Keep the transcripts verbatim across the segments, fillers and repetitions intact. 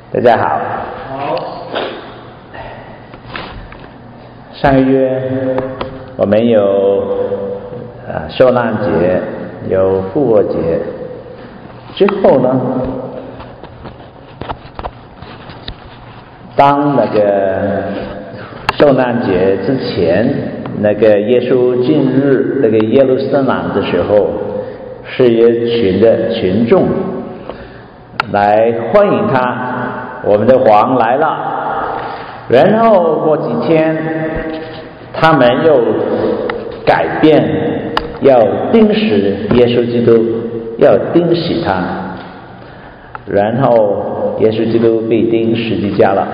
大家好。 好。 上个月我们有呃受难节，有复活节，之后呢，当那个受难节之前，那个耶稣进入那个耶路撒冷的时候，是一群的群众来欢迎他，我们的王来了。然后过几天，他们又改变，要钉死耶稣基督，要钉死他。然后耶稣基督被钉十字架了。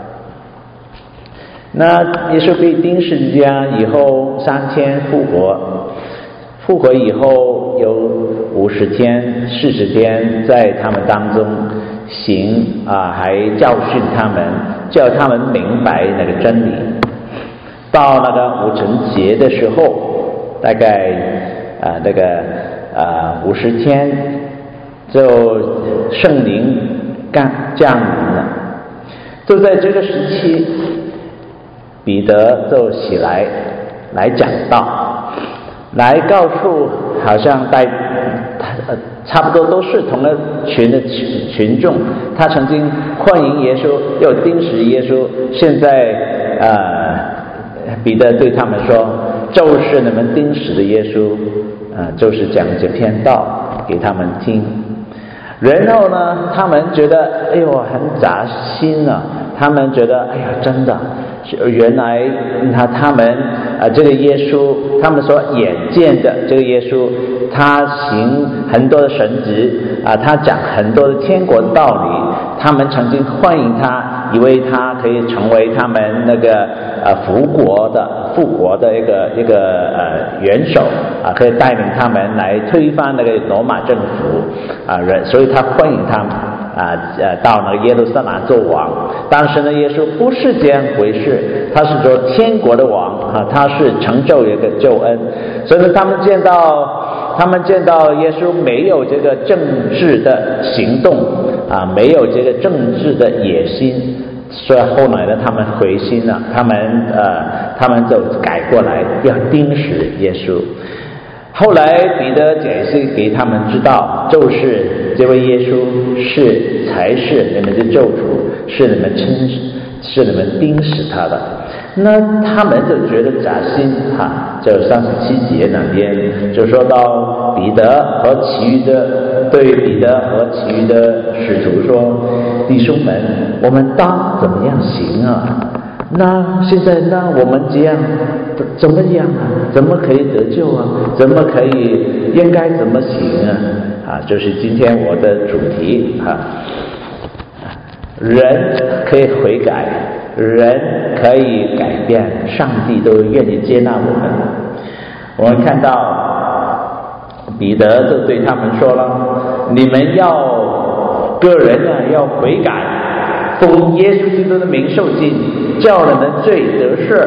那耶稣被钉十字架以后，三天复活，复活以后有五十天、四十天在他们当中行啊，还教训他们，叫他们明白那个真理。到那个五旬节的时候，大概啊那个啊五十天，就圣灵降降临了。就在这个时期，彼得就起来来讲道，来告诉好像带呃差不多都是同一群的群群众，他曾经欢迎耶稣，又钉死耶稣，现在呃彼得对他们说，就是你们钉死的耶稣，呃就是讲这篇道给他们听。然后呢，他们觉得哎呦很扎心啊，他们觉得哎呀真的原来他他们啊、呃、这个耶稣，他们所眼见的这个耶稣，他行很多的神迹啊、呃，他讲很多的天国的道理，他们曾经欢迎他，以为他可以成为他们那个呃复国的复国的一个一个呃元首啊、呃，可以带领他们来推翻那个罗马政府啊、呃，所以他欢迎他们啊呃到那个耶路撒冷做王。当时呢，耶稣不是这样回事，他是做天国的王啊，他是成就一个救恩。所以呢，他们见到他们见到耶稣没有这个政治的行动啊，没有这个政治的野心，所以后来呢，他们回心了，他们呃他们就改过来要钉死耶稣。后来彼得解释给他们知道，就是这位耶稣是才是你们的救主，是你们亲是你们钉死他的。那他们就觉得扎心哈、啊，就三十七节那边就说到彼得和其余的对彼得和其余的使徒说，弟兄们，我们当怎么样行啊？那现在那我们这样怎么样啊？怎么可以得救啊？怎么可以应该怎么行啊？啊，就是今天我的主题哈、啊，人可以悔改，人可以改变，上帝都愿意接纳我们。我们看到彼得就对他们说了，你们要个人呢要悔改，奉耶稣基督的名受浸，叫你们罪得赦，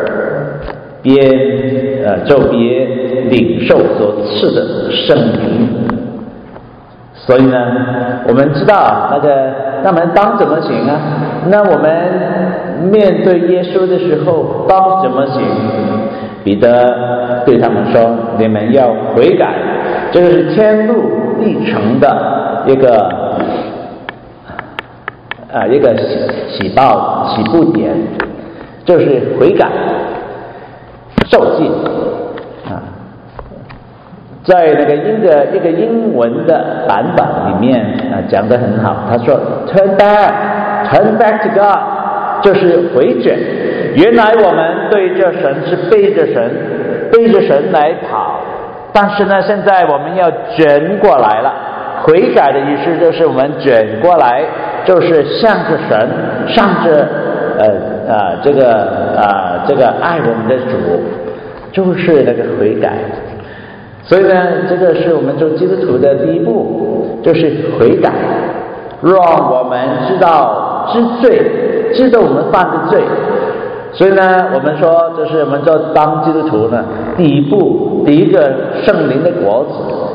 别呃就别领受所赐的圣灵。所以呢，我们知道那个那么当怎么行啊？那我们面对耶稣的时候当怎么行？彼得对他们说，你们要悔改，这个是天路历程的一个啊一个起起报起步点，就是悔改受浸啊。在那个英的一个英文的版本里面啊讲得很好，他说 turn back turn back to God， 就是回转。原来我们对着神是背着神背着神来跑，但是呢现在我们要卷过来了。悔改的意思就是我们卷过来，就是向着神，向着呃呃这个啊、呃、这个爱我们的主，就是那个悔改。所以呢，这个是我们做基督徒的第一步，就是悔改，让我们知道知罪，知道我们犯的罪。所以呢，我们说，就是我们做当基督徒呢，第一步，第一个圣灵的果子，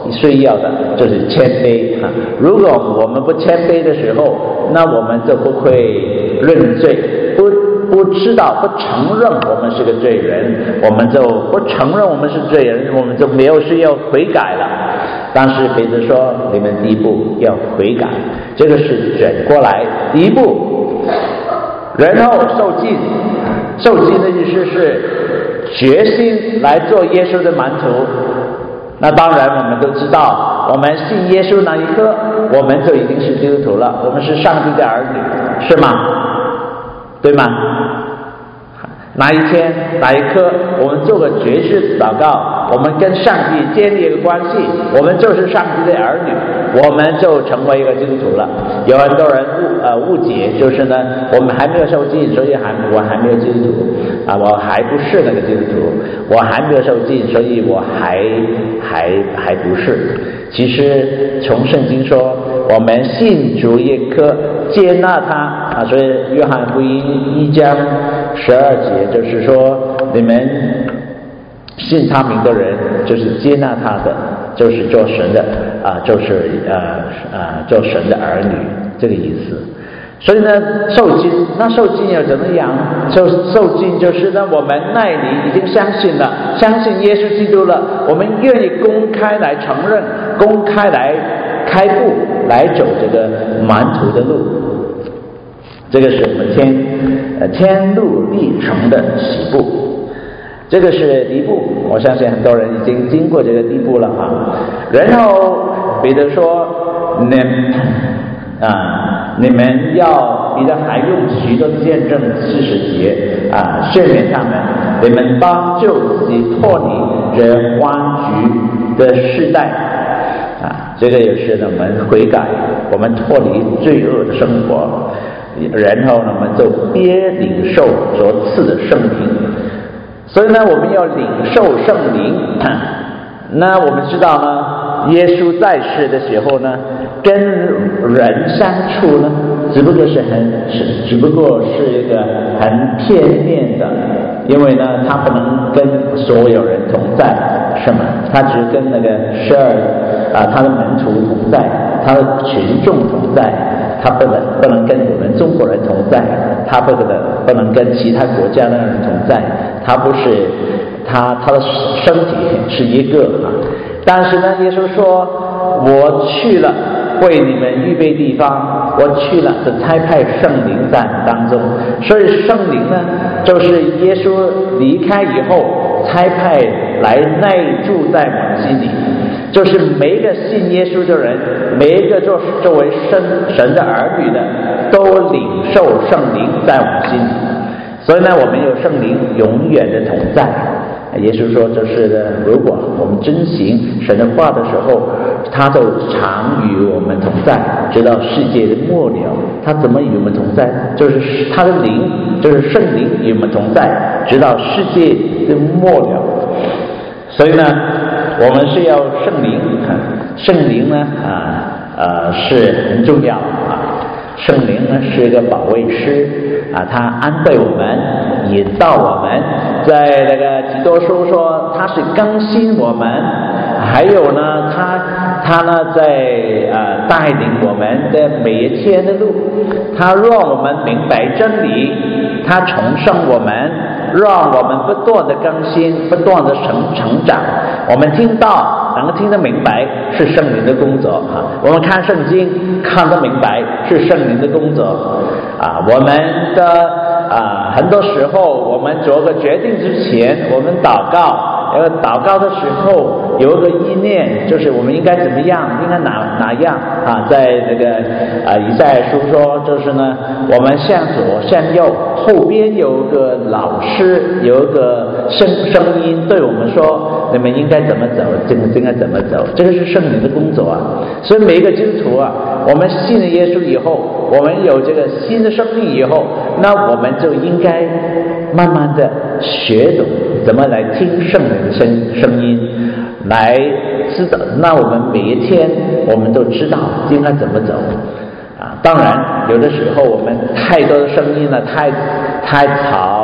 需要的就是谦卑啊。如果我们不谦卑的时候，那我们就不会认罪，不不知道不承认我们是个罪人，我们就不承认我们是罪人，我们就没有需要悔改了。当时彼得说，你们第一步要悔改，这个是转过来第一步，然后受浸。受浸的意思是决心来做耶稣的门徒。那当然我们都知道，我们信耶稣那一刻，我们就已经是基督徒了，我们是上帝的儿女，是吗？对吗？哪一天哪一刻我们做个决志祷告，我们跟上帝建立一个关系，我们就是上帝的儿女，我们就成为一个基督徒了。有很多人误呃误解，就是呢我们还没有受浸，所以还我还没有基督徒啊，我还不是那个基督徒，我还没有受浸，所以我还还还不是。其实从圣经说，我们信主一刻接纳他啊，所以约翰福音一章十二节就是说，你们信他名的人就是接纳他的，就是做神的啊，就是呃啊做神的儿女，这个意思。所以呢，受浸，那受浸又怎么样？受受浸就是呢，我们那里已经相信了，相信耶稣基督了，我们愿意公开来承认，公开来开步，来走这个门徒的路。这个是我们天呃天路历程的起步，这个是第一步。我相信很多人已经经过这个第一步了哈。然后彼得说，你啊，你们要彼得还用许多见证四十节啊劝勉他们，你们帮助自己脱离这弯曲的世代啊，这个也是呢我们悔改，我们脱离罪恶的生活。然后呢，我们就别领受所赐的圣灵。所以呢，我们要领受圣灵。那我们知道呢，耶稣在世的时候呢，跟人相处呢，只不过是很，只不过是一个很片面的，因为呢，他不能跟所有人同在，是吗？他只跟那个十二啊，他的门徒同在，他的群众同在。他不能不能跟我们中国人同在，他不能不能跟其他国家的人同在，他不是他他的身体是一个啊。但是呢，耶稣说，我去了为你们预备地方，我去了就差派圣灵在当中。所以圣灵呢，就是耶稣离开以后差派来内住在我们心里。就是每一个信耶稣的人，每一个作作为神神的儿女的，都领受圣灵在我们心里。所以呢，我们有圣灵永远的同在。耶稣说，就是呢，如果我们遵行神的话的时候，他就常与我们同在，直到世界的末了。他怎么与我们同在？就是他的灵，就是圣灵与我们同在，直到世界的末了。所以呢，我们是要圣灵，圣灵呢啊呃是很重要啊。圣灵呢是一个保卫师啊，他安慰我们，引导我们。在那个基督书说，他是更新我们，还有呢，他他呢在呃带领我们的每一天的路，他让我们明白真理，他重生我们，让我们不断的更新，不断的成成长。我们听到能听得明白是圣灵的工作啊，我们看圣经看得明白是圣灵的工作啊。我们的啊很多时候我们做个决定之前，我们祷告，因为祷告的时候有一个意念，就是我们应该怎么样，应该哪哪样啊。在那个啊以赛亚书说，就是呢我们向左向右，后边有一个老师，有一个声声音对我们说，你们应该怎么走，这个应该怎么走，这个是圣灵的工作啊。所以每一个基督徒啊，我们信了耶稣以后，我们有这个新的生命以后，那我们就应该慢慢的学懂怎么来听圣灵的声声音，来知道，那我们每一天我们都知道应该怎么走啊。当然有的时候我们太多的声音了，太太吵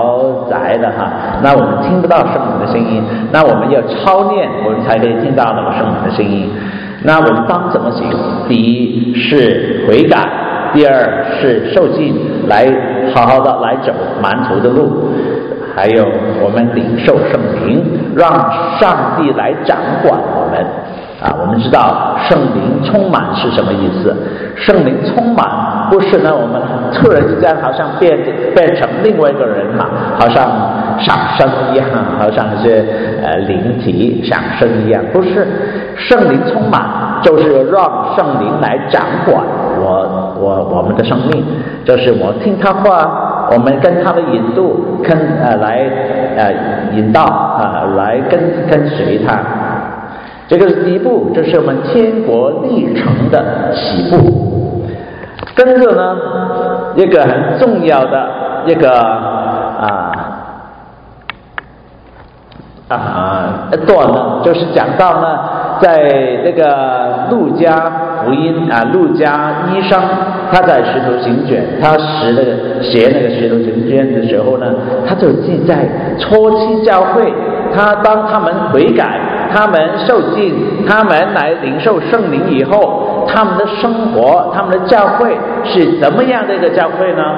宅的哈，那我们听不到圣灵的声音，那我们要操练，我们才可以听到那个圣灵的声音。那我们当怎么行？第一是悔改，第二是受尽，来好好的来走满途的路，还有我们领受圣灵，让上帝来掌管我们啊。我们知道圣灵充满是什么意思？圣灵充满不是呢我们突然之间好像变变成另外一个人嘛，好像上升一样，好像是呃灵体上升一样，不是。圣灵充满就是让圣灵来掌管我我我们的生命，就是我听他话，我们跟他的引导跟呃来呃引导啊、呃，来跟跟随他。这个是第一步，这是我们天国历程的起步。跟着呢，一个很重要的一个啊啊一段呢，就是讲到呢，在这个路加福音啊，路加医生他在使徒行传，他写那个写那个使徒行传的时候呢，他就记载初期教会，他当他们悔改，他们受浸，他们来领受圣灵以后，他们的生活，他们的教会是怎么样的一个教会呢？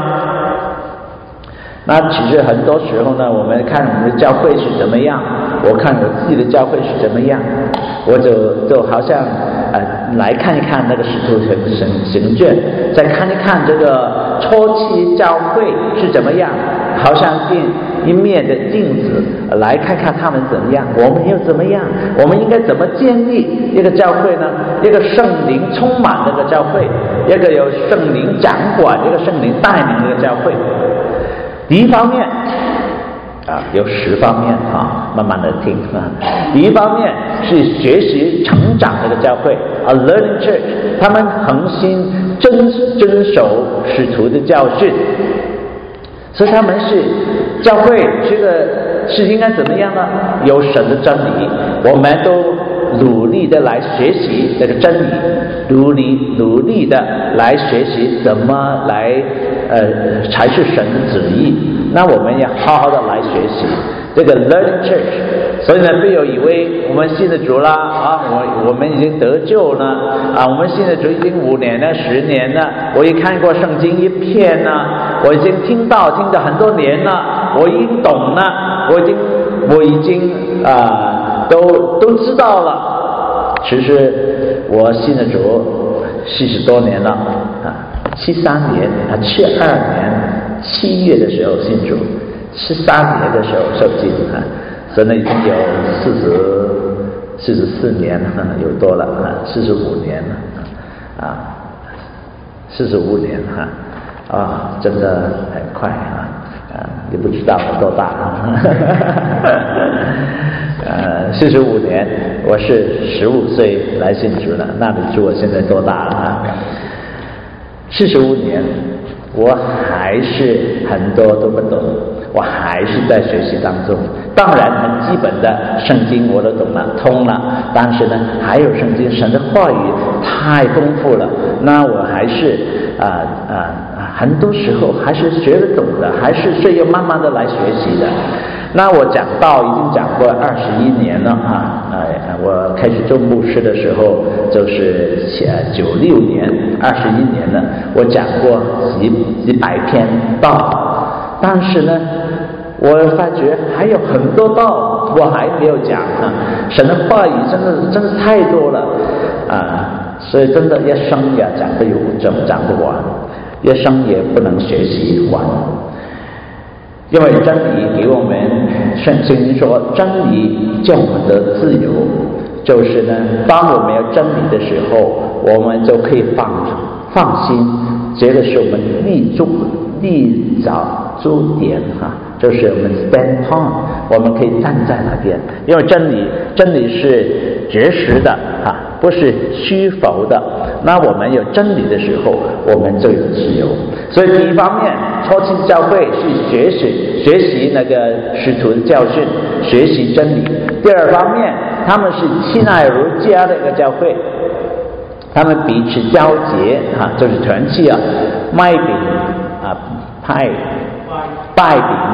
那其实很多时候呢，我们看我们的教会是怎么样，我看我自己的教会是怎么样，我就就好像呃来看一看那个使徒行行传，再看一看这个初期教会是怎么样，好像变一面的镜子，来看看他们怎么样，我们又怎么样，我们应该怎么建立一个教会呢？一个圣灵充满的一个教会，一个有圣灵掌管，一个圣灵带领的一个教会。第一方面啊，有十方面啊，慢慢的听啊。第一方面是学习成长的一个教会 ，a learning church， 他们恒心遵遵守使徒的教训，所以他们是教会，这个是应该怎么样呢？有神的真理，我们都努力的来学习这个真理，努力努力的来学习怎么来呃才是神的旨意。那我们要好好的来学习这个 learning church。所以呢，不要以为我们信的主啦啊，我我们已经得救了啊，我们信的主已经五年了、十年了，我也看过圣经一篇了，我已经听到听了很多年了，我已经懂了，我已经我已经啊、呃、都都知道了。其实我信的主四十多年了啊，七三年啊，七二年七月的时候信主，七三年的时候受浸啊。所以呢，已经有四十四十四年了，有多了啊，四十五年了啊，四十五年哈啊，真的很快啊啊，也不知道我多大啊，呃，四十五年，我是十五岁来信主的，那你知我现在多大了啊？四十五年，我还是很多都不懂，我还是在学习当中。当然很基本的圣经我都懂了通了，但是呢还有圣经神的话语太丰富了，那我还是啊啊啊很多时候还是学得懂的，还是需要慢慢的来学习的。那我讲道已经讲过二十一年了啊，呃，我开始做牧师的时候就是九六年，二十一年了，我讲过几几百篇道，但是呢我发觉还有很多道我还没有讲啊，神的话语真的真的太多了啊，所以真的一生也讲不有讲讲不完，一生也不能学习完。因为真理给我们圣经说，真理叫我们得自由，就是呢当我们有真理的时候，我们就可以放放心，这个是我们立足立脚足点哈，就是我们 stand on， 我们可以站在那边，因为真理真理是绝实的哈，不是虚浮的。那我们有真理的时候，我们就有自由。所以第一方面，初期教会是学习学习那个使徒的教训，学习真理。第二方面，他们是亲爱如家的一个教会，他们彼此交结啊，就是团契啊，卖饼啊，派拜饼啊，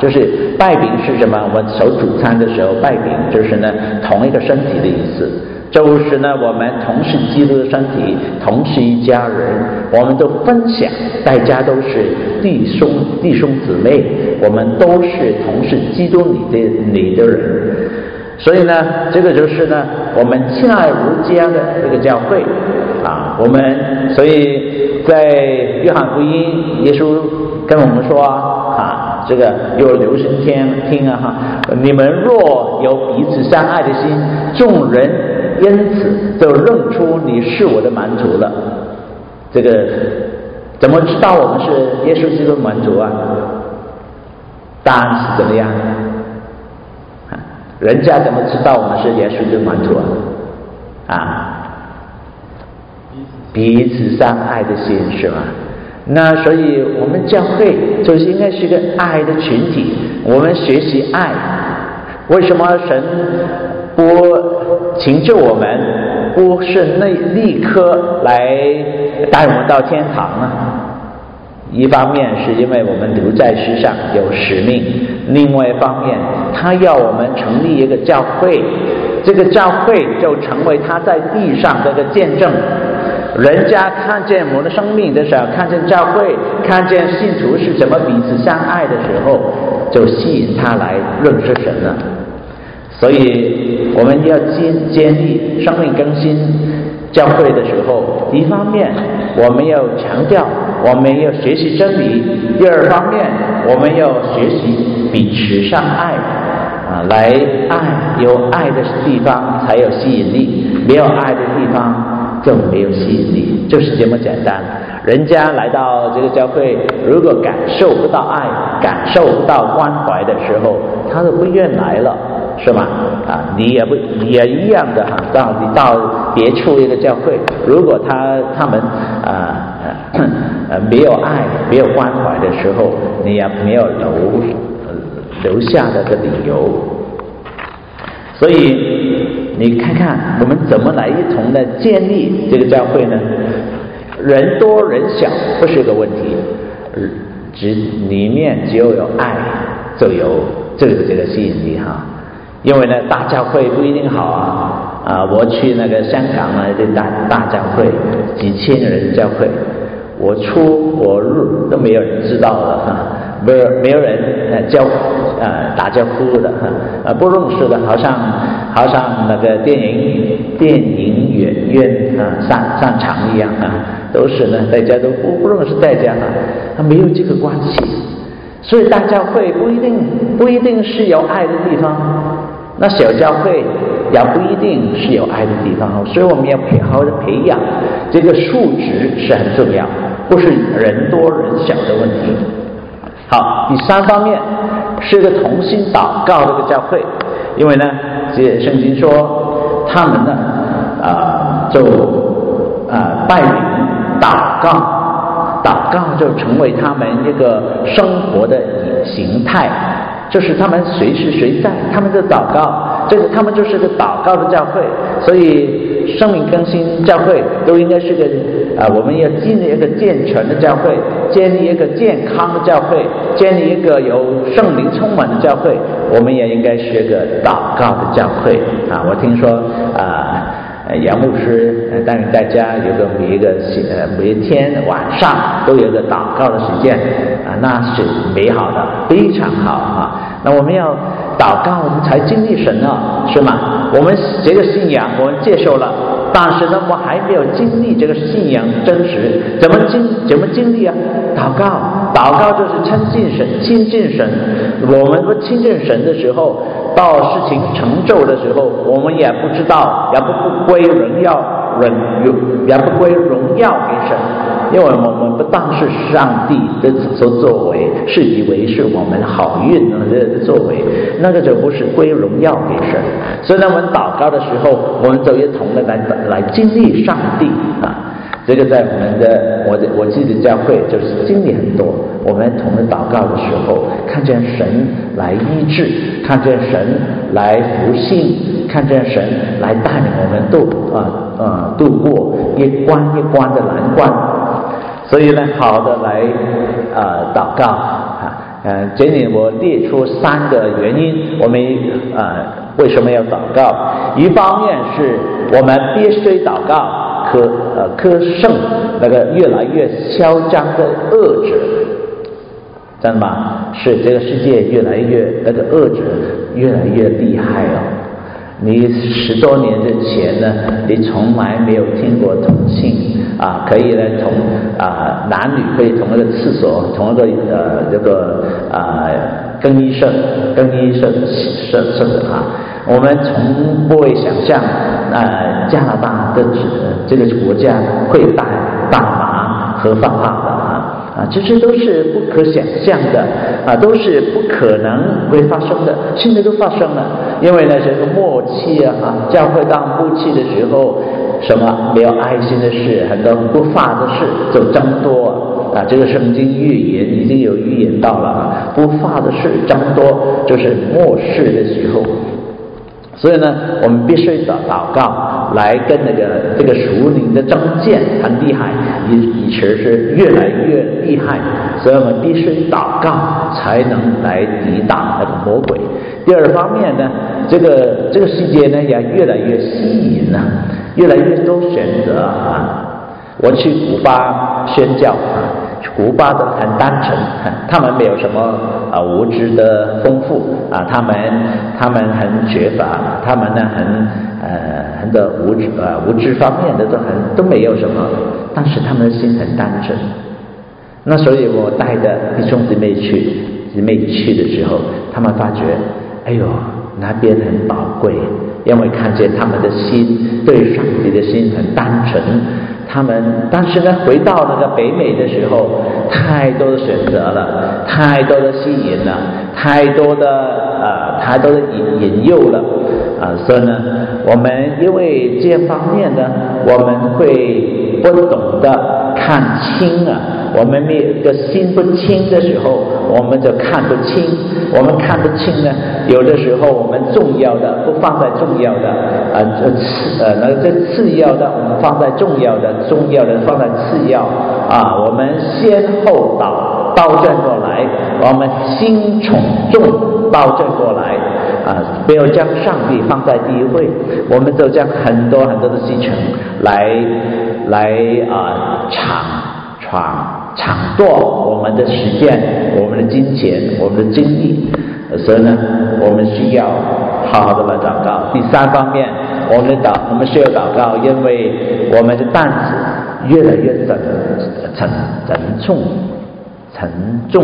就是拜饼是什么？我们守主餐的时候，拜饼就是呢同一个身体的意思，就是呢我们同是基督的身体，同是一家人，我们都分享，大家都是弟兄弟兄姊妹，我们都是同是基督里的里的人。所以呢，这个就是呢我们亲爱无家的这个教会啊，我们所以在约翰福音，耶稣跟我们说啊，这个有留心听听啊哈，你们若有彼此相爱的心，众人因此就认出你是我的门徒了。这个怎么知道我们是耶稣基督的门徒啊？答案是怎么样？人家怎么知道我们是耶稣的门徒啊？啊，彼此相爱的心是吗？那所以我们教会就是应该是一个爱的群体，我们学习爱。为什么神不请救我们，不是那立刻来带我们到天堂呢？一方面是因为我们留在世上有使命，另外一方面他要我们成立一个教会，这个教会就成为他在地上的一个见证。人家看见我们的生命的时候，看见教会，看见信徒是怎么彼此相爱的时候，就吸引他来认识神了。所以我们要坚建立生命更新教会的时候，一方面我们要强调我们要学习真理，第二方面我们要学习彼此相爱啊，来爱，有爱的地方才有吸引力，没有爱的地方就没有吸引力，就是这么简单。人家来到这个教会，如果感受不到爱，感受不到关怀的时候，他就不愿来了，是吗？啊，你也不也一样的哈。到你到别处一个教会，如果他他们啊呃没有爱、没有关怀的时候，你也没有留留下的个理由。所以你看看我们怎么来一同的建立这个教会呢？人多人小不是个问题，只里面只有有爱就有这个这个吸引力哈。因为呢大教会不一定好啊啊！我去那个香港呢这大大教会，几千人的教会，我出我入都没有人知道的哈，没有没有人呃交呃打招呼的哈，呃不认识的，好像好像那个电影电影院院啊上上场一样啊，都是呢大家都不不认识大家啊，他没有这个关系。所以大教会不一定不一定是有爱的地方，那小教会也不一定是有爱的地方，所以我们要好好的培养这个素质是很重要，不是人多人小的问题。好，第三方面是一个同心祷告的一个教会，因为呢这圣经说他们呢啊、呃、就啊、呃、拜饼祷告。祷告就成为他们一个生活的形态，就是他们随时随在他们的祷告，这个他们就是个祷告的教会。所以生命更新教会都应该是个啊、呃，我们要建立一个健全的教会，建立一个健康的教会，建立一个有圣灵充满的教会，我们也应该是一个祷告的教会啊。我听说啊。呃，杨牧师呃带领大家有个每一个呃每天晚上都有个祷告的时间啊，那是美好的，非常好啊。那我们要祷告，我们才经历神啊，是吗？我们这个信仰我们接受了，但是呢，我还没有经历这个信仰真实，怎么经怎么经历啊？祷告，祷告就是亲近神，亲近神。我们不亲近神的时候，到事情成就的时候，我们也不知道，也不归荣耀人，也不归荣耀给神，因为我们不当是上帝的所作为，是以为是我们好运的作为，那个就不是归荣耀给神。所以呢，我们祷告的时候，我们就一同的来来经历上帝啊。这个在我们的我的我自己的教会就是经历很多，我们同的祷告的时候，看见神来医治，看见神来福兴，看见神来带领我们度啊啊度过一关一关的难关。所以呢，好的来啊祷告啊， 呃，这里我列出三个原因，我们呃为什么要祷告？一方面是我们必须祷告，可呃可胜那个越来越嚣张的恶者，真的吗？是这个世界越来越那个恶者越来越厉害哦。你十多年之前呢，你从来没有听过同性啊，可以呢同啊男女可以同一个厕所，同一个呃这个啊更衣室更衣室室室啊，我们从不会想象啊加拿大的这个国家会大大麻合法化的啊。啊，这些都是不可想象的啊，都是不可能会发生的，现在都发生了。因为呢，这个末期啊，啊教会到末期的时候，什么没有爱心的事，很多不法的事就增多啊。这个圣经预言已经有预言到了啊，不法的事增多，就是末世的时候。所以呢，我们必须祷祷告来跟那个这个属灵的争剑很厉害，以以前是越来越厉害，所以我们必须祷告才能来抵挡那个魔鬼。第二方面呢，这个这个世界呢也越来越吸引了，越来越多选择啊。我去古巴宣教啊，古巴的很单纯，他们没有什么啊物质的丰富啊，他们他们很缺乏，他们呢很呃很多物质呃物质方面的都很都没有什么，但是他们的心很单纯。那所以我带着弟兄姊妹去姊妹去的时候，他们发觉，哎呦那边很宝贵，因为看见他们的心对上帝的心很单纯。他们但是呢，回到那个北美的时候，太多的选择了，太多的吸引了，太多的呃，太多的引引诱了啊、呃！所以呢，我们因为这方面呢，我们会不懂得看清啊。我们的心不清的时候，我们就看不清。我们看不清呢，有的时候我们重要的不放在重要的，呃，次呃，那个这次要的我们放在重要的，重要的放在次要啊。我们先后倒倒转过来，我们轻重重倒转过来啊，没有将上帝放在第一位，我们就将很多很多的事情来来啊抢闯。抢夺我们的时间，我们的金钱，我们的精力，所以呢，我们需要好好的来祷告。第三方面，我们祷，我们需要祷告，因为我们的担子越来越沉沉沉重沉重，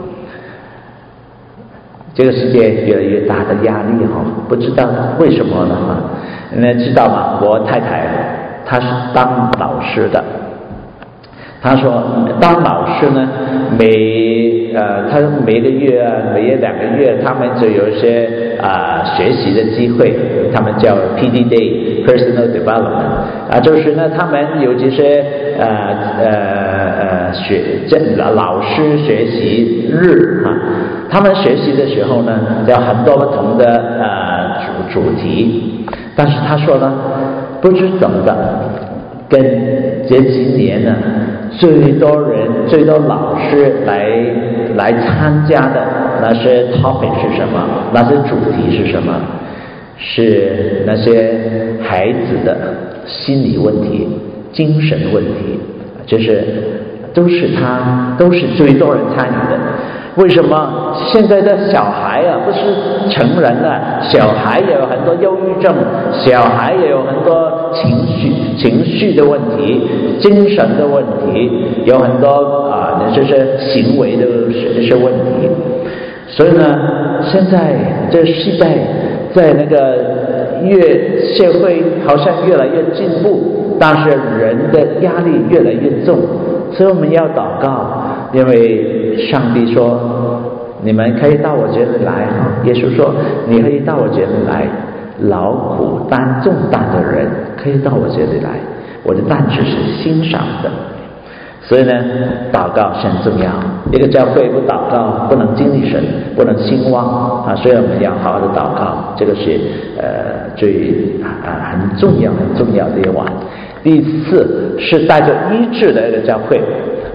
这个世界越来越大的压力哈，不知道为什么呢哈？你们知道吗？我太太她是当老师的。他说，当老师呢，每呃，他每个月啊，每一两个月，他们就有一些啊、呃、学习的机会，他们叫 P D Day（Personal Development） 啊，就是呢，他们有这些呃呃呃学这老师学习日哈、啊，他们学习的时候呢，有很多不同的呃主主题，但是他说呢，不知怎么的，跟这几年呢。最多人、最多老师来来参加的那些 topic 是什么？那些主题是什么？是那些孩子的心理问题、精神问题，就是都是他都是最多人参与的。为什么现在的小孩啊，不是成人啊，小孩也有很多忧郁症，小孩也有很多情绪情绪的问题，精神的问题，有很多啊，就是行为的这些问题。所以呢，现在这时代在那个越社会好像越来越进步，但是人的压力越来越重，所以我们要祷告。因为上帝说，你们可以到我这里来，耶稣说，你可以到我这里来，劳苦担重担的人可以到我这里来，我的担子是欣赏的。所以呢，祷告是很重要。一个教会不祷告，不能经历神，不能兴旺啊。所以我们要好好的祷告，这个是呃最啊很重要、很重要的一环。第四是带着医治的一个教会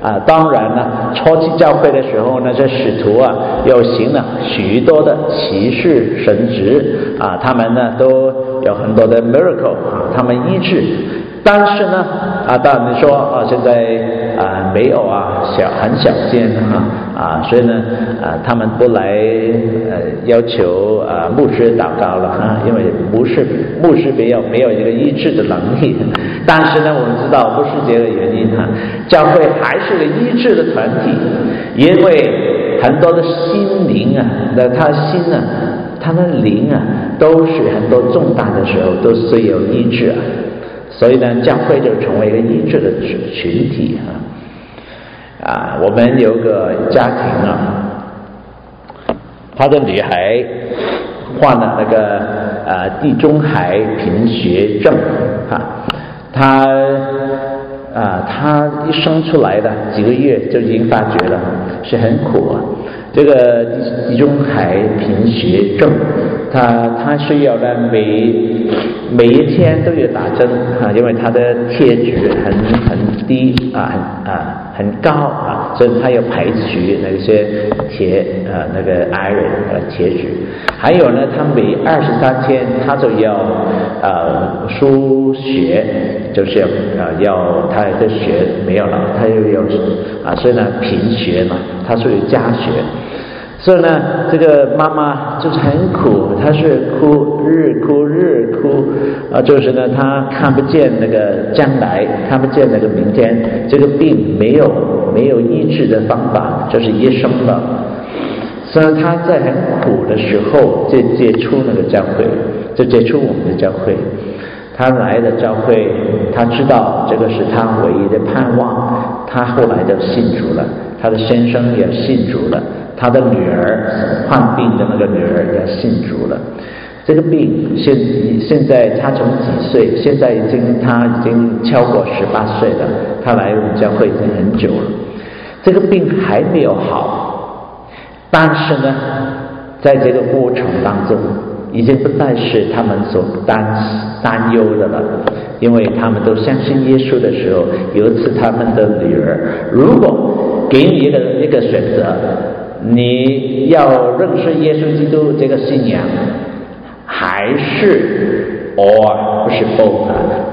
啊，当然呢，初期教会的时候呢，这使徒啊，有行了许多的奇事神职啊，他们呢都有很多的 miracle 啊，他们医治。但是呢，啊，当然你说啊，现在啊没有啊，小很少见啊啊，所以呢，啊，他们不来呃要求啊牧师祷告了啊，因为牧师牧师没有没有一个医治的能力。但是呢，我们知道不是这个原因哈，教会还是个医治的团体，因为很多的心灵啊，那他心啊，他的灵啊，都是很多重大的时候都需要医治啊。所以呢，教会就成为一个医治的群体啊！啊，我们有个家庭啊，他的女孩患了那个呃地中海贫血症啊，她啊她一生出来的几个月就已经发觉了，是很苦啊。这个地中海贫血症，他他需要呢每每一天都有打针啊，因为他的铁质很很低啊，很啊很高啊，所以他要排除那些铁呃那个 iron 呃铁质。还有呢，他每二十三天他就要呃输血，就是要呃要他的血没有了，他又要啊，所以呢贫血嘛，他属于加血。所以呢，这个妈妈就是很苦，她是哭日哭日哭啊，就是呢，她看不见那个将来，看不见那个明天，这个病没有没有医治的方法，就是一生了。所以她在很苦的时候，就接触那个教会，就接触我们的教会。她来的教会，她知道这个是她唯一的盼望，她后来就信主了，她的先生也信主了。他的女儿患病的那个女儿也信主了。这个病现现在他从几岁？现在已经他已经超过十八岁了。他来我们教会已经很久了。这个病还没有好，但是呢，在这个过程当中，已经不再是他们所担担忧的了，因为他们都相信耶稣的时候，有一次他们的女儿，如果给你一个一个选择。你要认识耶稣基督这个信仰，还是 or 不是 both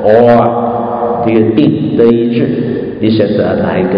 or 这个病的医治，你选择哪一个？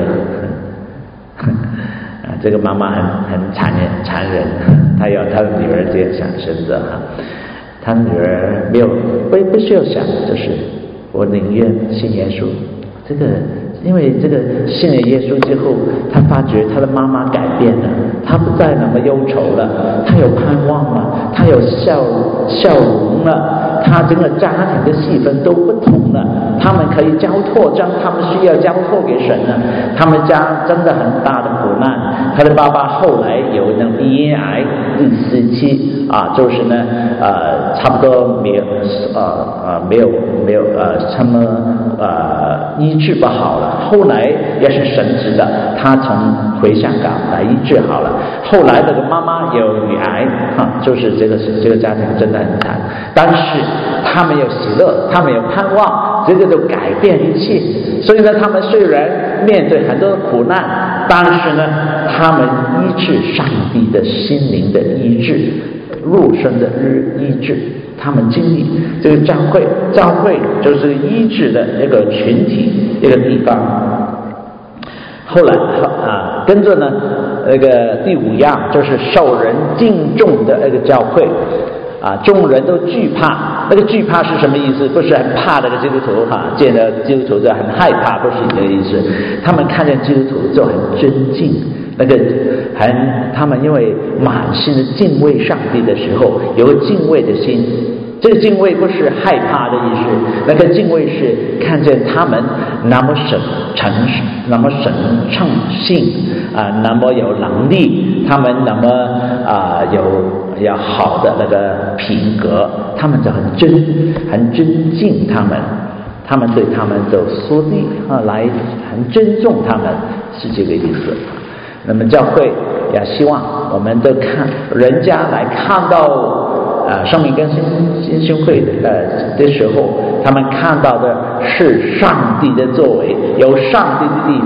啊，这个妈妈很很残忍残忍，她要她的女儿这样想选择哈，她女儿没有不不需要想，就是我宁愿信耶稣，这个。因为这个信了耶稣之后，他发觉他的妈妈改变了，他不再那么忧愁了，他有盼望了，他有笑笑容了，他整个家庭的气氛都不同了，他们可以交托，将他们需要交托给神了。他们家真的很大的苦难，他的爸爸后来有那鼻咽癌第四期啊，就是呢呃差不多没有呃呃没有没有呃什么呃医治不好了。后来也是神职的，他从回香港来医治好了。后来那个妈妈有女癌，哈，就是这个这个家庭真的很惨，但是他们有喜乐，他们有盼望，这个都改变一切。所以呢，他们虽然面对很多的苦难，但是呢，他们医治上帝的心灵的医治，肉身的医治。他们经历这个教会，教会就是医治的一个群体，一个地方。后来啊，跟着呢，那个第五样就是受人敬重的那个教会啊，众人都惧怕。那个惧怕是什么意思？不是很怕那个基督徒哈、啊，见了基督徒就很害怕，不是这个意思。他们看见基督徒就很尊敬。那个很，他们因为满心的敬畏上帝的时候，有个敬畏的心。这个敬畏不是害怕的意思，那个敬畏是看见他们那么神诚实，那么神诚信啊，那么有能力，他们那么啊有有好的那个品格，他们就很尊很尊敬他们，他们对他们就说地啊来很尊重他们，是这个意思。那么教会也希望我们都看人家来看到啊生命更新新训会呃的时候，他们看到的是上帝的作为，有上帝的地方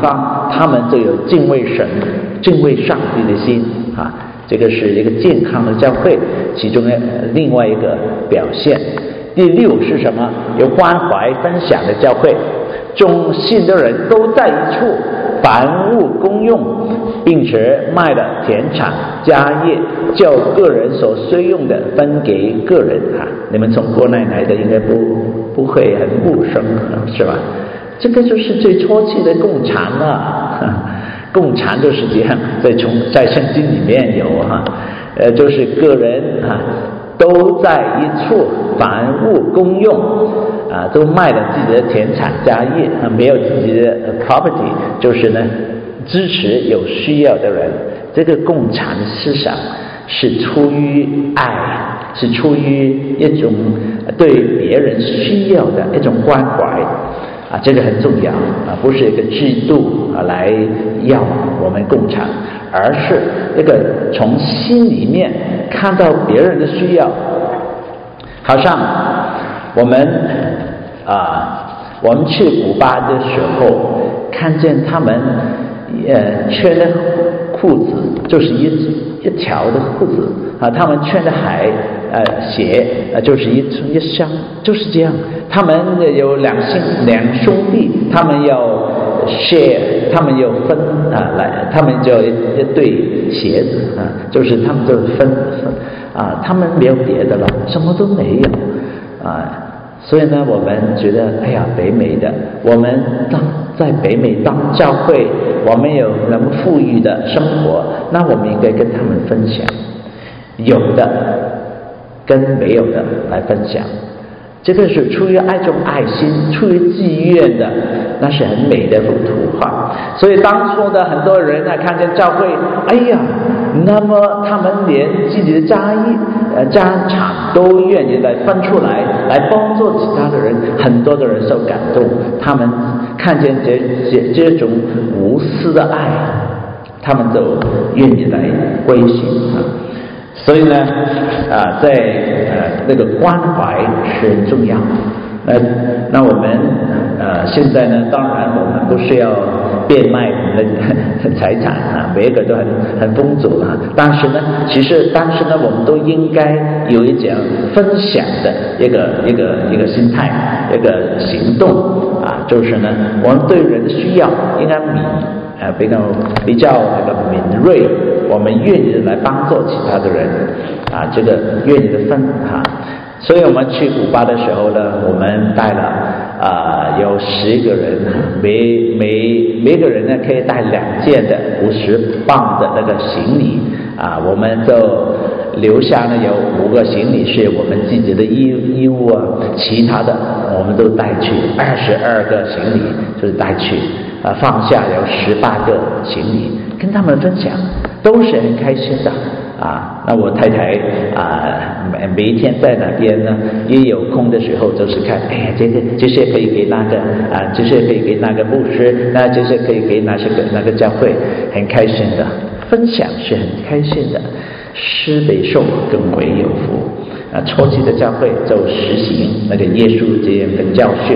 他们就有敬畏神、敬畏上帝的心啊。这个是一个健康的教会，其中的另外一个表现。第六是什么？有关怀分享的教会，众信的人都在一处，凡物公用，并且卖了田产家业，叫个人所需用的分给个人啊。你们从国内来的应该不不会很陌生，是吧？这个就是最初期的共产了。共产就是这样，在从在圣经里面有哈，呃，就是个人啊都在一处，凡物公用啊，都卖了自己的田产家业啊，没有自己的 property， 就是呢支持有需要的人。这个共产思想是出于爱，是出于一种对别人需要的一种关怀啊，这个很重要啊，不是一个制度啊来要我们共产，而是一个从心里面看到别人的需要。好像我们啊，我们去古巴的时候，看见他们呃穿的裤子就是一一条的裤子啊，他们穿的鞋呃鞋呃就是一一双，就是这样。他们有两兄两兄弟，他们要 share， 他们有分啊来，他们就一一对鞋子啊，就是他们就分分啊，他们没有别的了，什么都没有啊。所以呢，我们觉得哎呀，北美的我们当在北美当教会，我们有那么富裕的生活，那我们应该跟他们分享，有的跟没有的来分享。这个是出于爱种爱心，出于自愿的，那是很美的幅图画。所以当初的很多人呢，看见教会，哎呀，那么他们连自己的家业、呃家产都愿意来分出来，来帮助其他的人，很多的人受感动，他们看见这这这种无私的爱，他们就愿意来归信啊。所以呢，啊，在呃那个关怀是很重要。那那我们呃现在呢，当然我们不是要变卖我们的财产啊，每一个都很很丰足啊。但是呢，其实但是呢，我们都应该有一种分享的一个一个一个心态，一个行动啊，就是呢，我们对人的需要应该敏呃比较比较那个敏锐。我们愿意来帮助其他的人啊，这个愿意的分哈、啊，所以我们去古巴的时候呢，我们带了啊有十个人，每每每个人呢可以带两件的五十磅的那个行李啊，我们就留下呢有五个行李是我们自己的衣衣物啊，其他的我们都带去，二十二个行李就是带去啊，放下有十八个行李，跟他们分享。都是很开心的啊！那我太太啊，每每一天在那边呢，也有空的时候，就是看，哎呀，这个这些可以给那个啊，这些可以给那个牧师，那这些可以给那些个那个教会，很开心的分享是很开心的。施比受更为有福啊！初期的教会就实行那个耶稣这样的教训。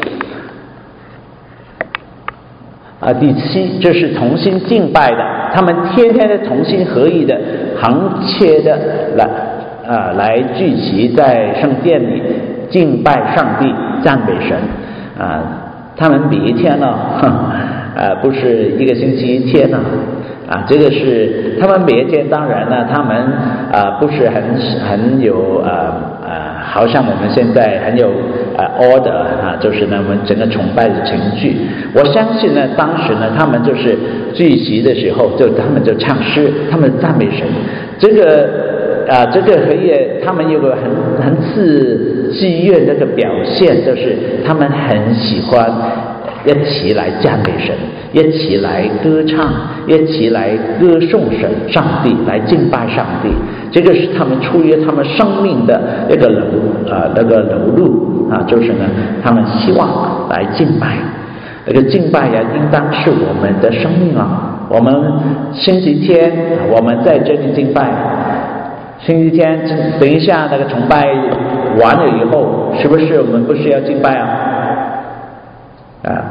啊，第七，这是同心敬拜的，他们天天的同心合意的、恒切的来啊来聚集在圣殿里敬拜上帝、赞美神啊。他们每一天呢，啊不是一个星期一天呢，啊这个是他们每一天，当然呢，他们啊不是很很有啊。啊，好像我们现在很有啊 order 啊，就是呢我们整个崇拜的程序。我相信呢，当时呢，他们就是聚集的时候，就他们就唱诗，他们赞美神。这个啊，这个可以，他们有个很很自自愿的一个表现，就是他们很喜欢一起来赞美神，一起来歌唱，一起来歌颂神上帝，来敬拜上帝。这个是他们出于他们生命的一个流啊、呃、那个流露啊，就是呢，他们希望来敬拜。那个敬拜呀，应当是我们的生命啊。我们星期天我们在这里敬拜，星期天等一下那个崇拜完了以后，是不是我们不是要敬拜啊？啊，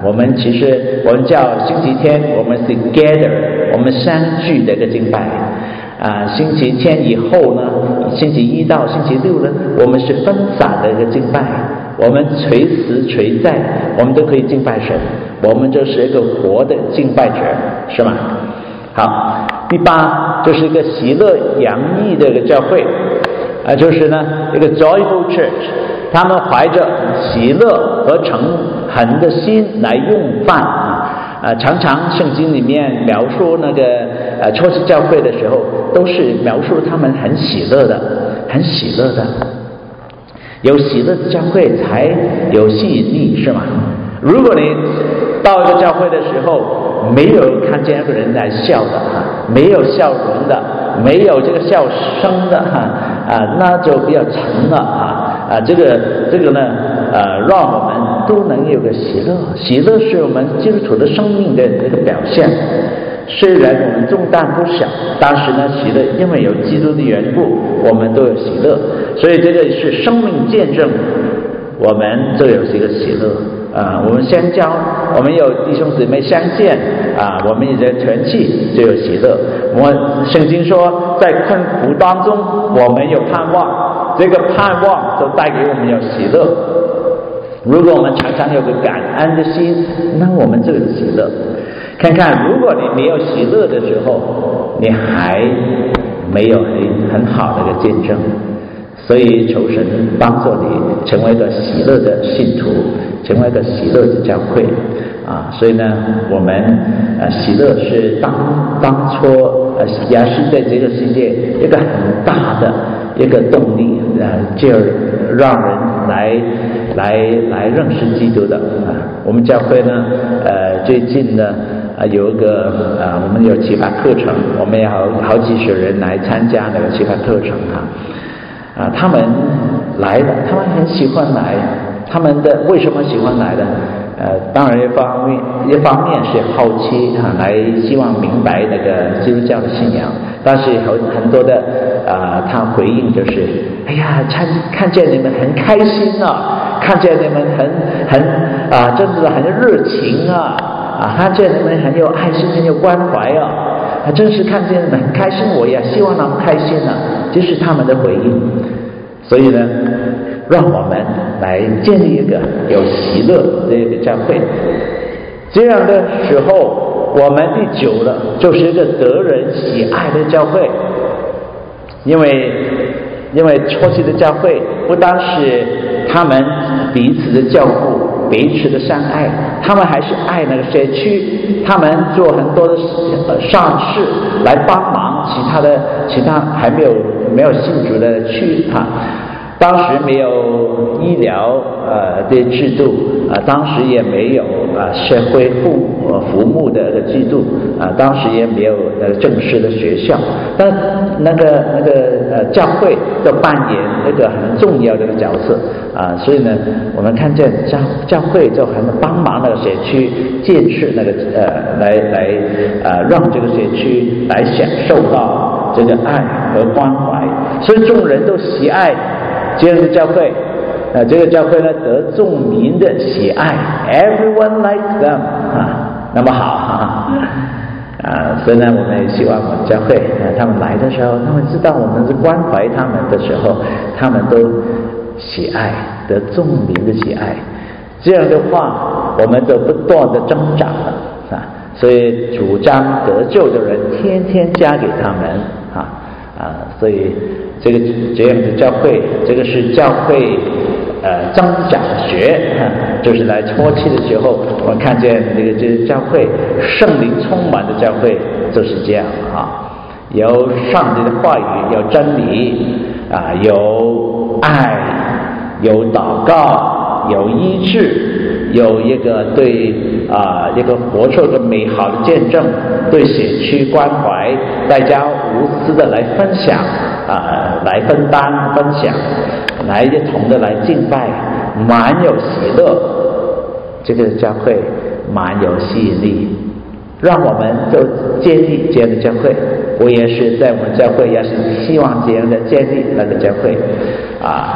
我们其实我们叫星期天，我们 together， 我们相聚的一个敬拜啊。星期天以后呢，星期一到星期六呢，我们是分散的一个敬拜，我们随时随在我们都可以敬拜神，我们就是一个活的敬拜者，是吗？好，第八就是一个喜乐洋溢的一个教会啊，就是呢一个 joyful church， 他们怀着喜乐和诚恳的心来用饭啊。啊，常常圣经里面描述那个呃初次教会的时候，都是描述他们很喜乐的，很喜乐的。有喜乐的教会才有吸引力，是吗？如果你到一个教会的时候，没有看见一个人来笑的哈，没有笑容的，没有这个笑声的哈啊，那就比较沉了啊啊，这个这个呢呃，让我们都能有个喜乐，喜乐是我们基督徒的生命的一个表现。虽然我们重担不小，但是呢，喜乐因为有基督的缘故，我们都有喜乐，所以这个是生命见证，我们就有这个喜乐啊。我们相交，我们有弟兄姊妹相见啊，我们也在团契就有喜乐。我圣经说，在困苦当中，我们有盼望，这个盼望就带给我们有喜乐。如果我们常常有个感恩的心，那我们就有喜乐。看看，如果你没有喜乐的时候，你还没有很很好的一个见证。所以求神帮助你成为一个喜乐的信徒，成为一个喜乐的教会啊。所以呢，我们呃喜乐是当当初呃也是在这个世界一个很大的一个动力啊，就让人来来来认识基督的啊。我们教会呢，呃最近呢。啊，有一个啊，我们有启发课程，我们有好好几十人来参加那个启发课程哈。啊，他们来了，他们很喜欢来，他们的为什么喜欢来呢？呃，当然一方面一方面是好奇啊，来希望明白那个基督教的信仰，但是很很多的啊，他回应就是，哎呀，看看见你们很开心啊，看见你们很很啊，真的很热情啊。啊，看见你们很有爱心，很有关怀啊！啊，真是看见你们很开心，我也希望他们开心啊，这是他们的回应。所以呢，让我们来建立一个有喜乐的一个教会。这样的时候，我们第九了，就是一个得人喜爱的教会。因为因为初期的教会不单是他们彼此的照顾，彼此的相爱，他们还是爱那个社区，他们做很多的善事来帮忙其他的其他还没有没有信主的区哈。当时没有医疗呃的制度啊、呃，当时也没有啊、呃、社会服呃服务的的制度啊、呃，当时也没有呃正式的学校，但那个那个呃教会就扮演那个很重要的角色啊、呃，所以呢，我们看见教教会就很帮忙那个社区建设那个呃来来呃让这个社区来享受到这个爱和关怀，所以众人都喜爱。这样的教会，呃，这个教会呢得众民的喜爱 ，everyone likes them 啊，那么好哈啊，所以呢，我们也希望我们教会啊，他们来的时候，他们知道我们是关怀他们的时候，他们都喜爱，得众民的喜爱。这样的话，我们都不断的增长了啊，所以主张得救的人天天加给他们啊啊，所以。这个这样的教会，这个是教会呃增长学，啊、就是来初期的时候，我们看见这个这个教会圣灵充满的教会就是这样啊，有上帝的话语，有真理啊，有爱，有祷告，有医治，有一个对啊一个活出一个美好的见证，对社区关怀，大家无私的来分享。啊，来分担分享，来一同的来敬拜，满有喜乐。这个教会满有吸引力，让我们都建立这样的教会。我也是在我们教会也是希望这样的建立那个教会啊。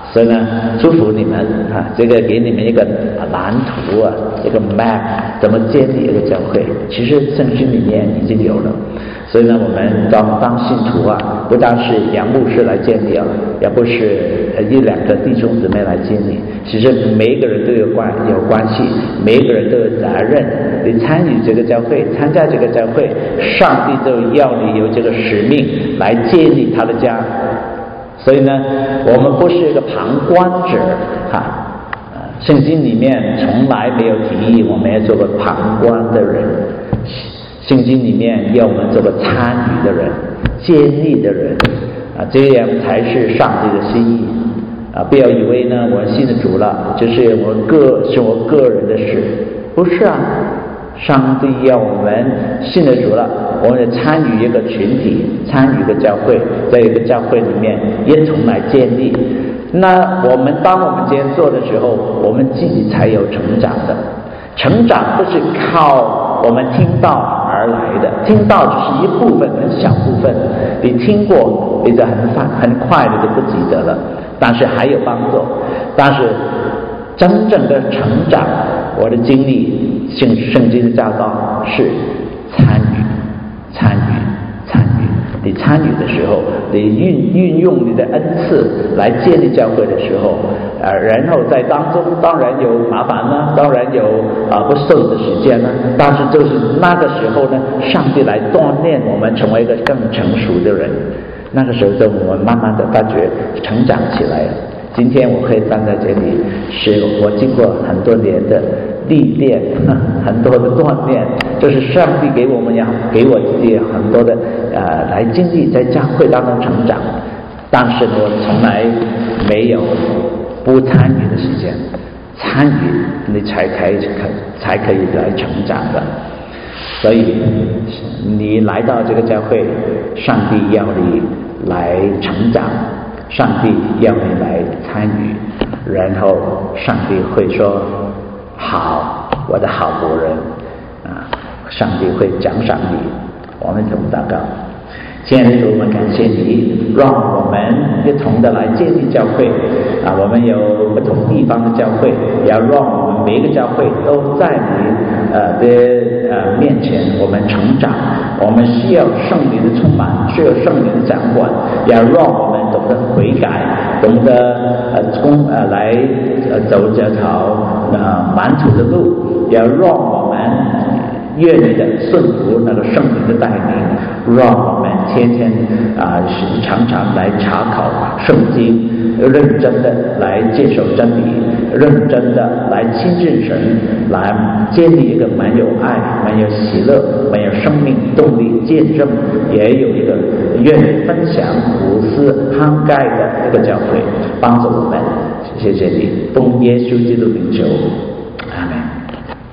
所以呢，祝福你们啊！这个给你们一个蓝图啊，这个 map 怎么建立一个教会，其实圣经里面已经有了。所以呢，我们当当信徒啊，不单是杨牧师来建立啊，也不是一两个弟兄姊妹来建立，其实每一个人都有关有关系，每一个人都有责任。你参与这个教会，参加这个教会，上帝就要你有这个使命来建立他的家。所以呢，我们不是一个旁观者哈，呃，圣经里面从来没有提议我们要做个旁观的人，圣经里面要我们做个参与的人、建立的人啊，这样才是上帝的心意啊！不要以为呢，我信了主了，这是我个是我个人的事，不是啊。上帝要我们信了主了，我们参与一个群体，参与一个教会，在一个教会里面一同来建立。那我们当我们这样做的时候，我们自己才有成长的。成长不是靠我们听到而来的，听到只是一部分，很小部分。你听过，你就很快很快的就不记得了，但是还有帮助。但是真正的成长，我的经历，圣圣经的教导是参与，参与，参与。你参与的时候，你运运用你的恩赐来建立教会的时候，呃，然后在当中当然有麻烦呢，当然有啊、呃、不顺的时间呢，但是就是那个时候呢，上帝来锻炼我们成为一个更成熟的人。那个时候，就我们慢慢的发觉成长起来了。今天我可以站在这里，是我经过很多年的历练，很多的锻炼，就是上帝给我们呀，给我自己很多的呃来经历在教会当中成长。但是呢，我从来没有不参与的时间，参与你才可以才可以来成长的。所以你来到这个教会，上帝要你来成长。上帝要你来参与，然后上帝会说：“好，我的好仆人啊！”上帝会奖赏你。我们同祷告，亲爱的主，我们感谢你，让我们一同的来建立教会啊！我们有不同地方的教会，也要让我们每一个教会都在你呃的呃面前，我们成长。我们需要圣灵的充满，需要圣灵的掌管，也要让我们懂得悔改，懂得呃公呃来呃走这条呃满土的路，也要让我们愿意的顺服那个圣灵的带领，让我们天天啊、呃、常常来查考圣经，认真的来接受真理，认真的来亲近神，来建立一个蛮有爱、蛮有喜乐、蛮有生命动力见证，也有一个愿意分享、无私、慷慨的一个教会，帮助我们。谢谢你，奉耶稣基督名求。